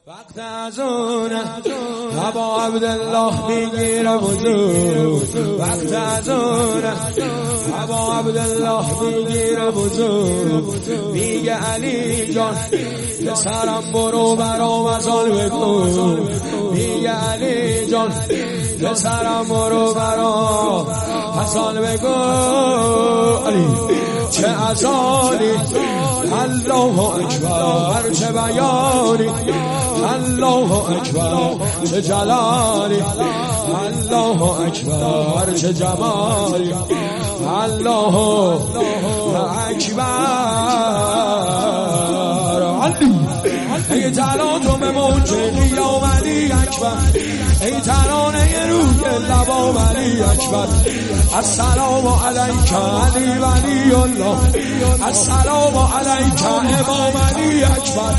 وقت ازونه ابا عبدالله میگیره وضو. وقت ازونه ابا عبدالله میگیره وضو. میگه علی جان پسرم برو برام ازال بگو. میگه علی جان پسرم برو برام ازال بگو. علی چه ازالی الله اکبر، چه بیانی الله اکبر، چه جلالی الله اکبر، چه جمالی الله اکبر. علی ای ترانه موجی اومدی اکبر، ای ترانه روی لبام علی اکبر. السلام علیک علی ولی الله، السلام علیک امام علی اکبر.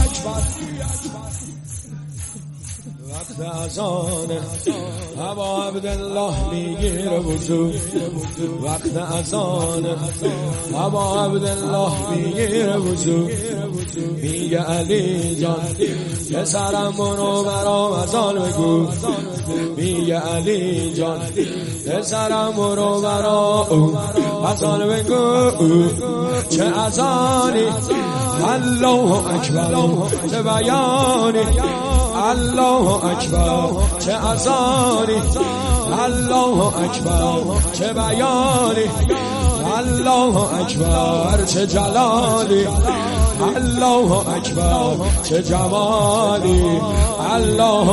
وقت اذانه ابا عبدالله میگیره وضو. وقت اذانه ابا عبدالله میگیره وضو. میگه علی جان پسرم برو برام ازال بگو. میگه علی جان پسرم برو برام ازال بگو. چه ازانی الله اکبر، چه بیانی الله اکبر، چه ازانی الله اکبر، چه بیانی الله اکبر، چه جلالی الله اکبر، چه جمالی الله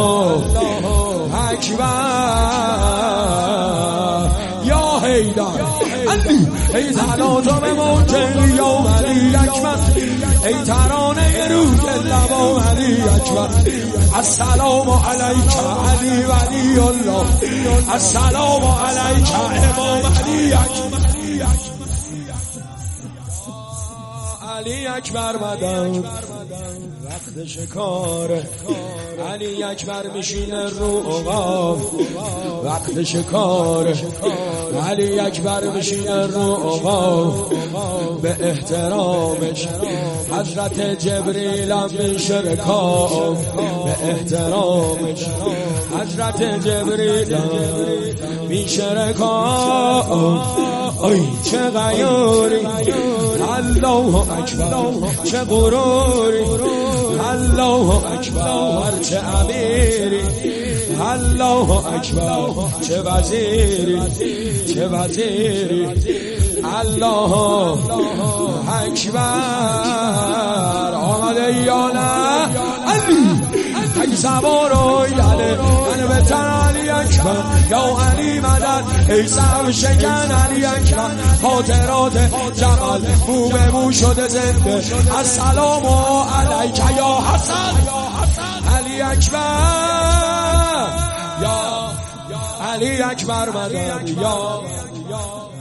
اکبر. یا حیدر علی ای ترانه موجی یا علی اکبر، ای ترانه روی لبام علی اکبر. السلام علیک علی ولی الله، السلام علیک امام علی اکبر. علی اکبر مدد وقت شکاره، علی اکبر میشینه رو عقاب. وقت شکاره علی اکبر میشینه رو عقاب. به احترامش حضرت جبریل هم میشه رکاب. به احترامش حضرت جبریل هم میشه رکاب. ای چه غیوری الله اکبر، چه غروری الله اکبر، چه امیری الله اکبر، چه وزیری چه وزیری الله اکبر. آمده یا نه علی ای سوارو یاله من به علی اکبر. یا علی مدد ای سب شکن علی اکبر. خاطرات جمال بو به بو شده زنده. السلام علیک یا حسن علی اکبر. یا علی اکبر مدد یا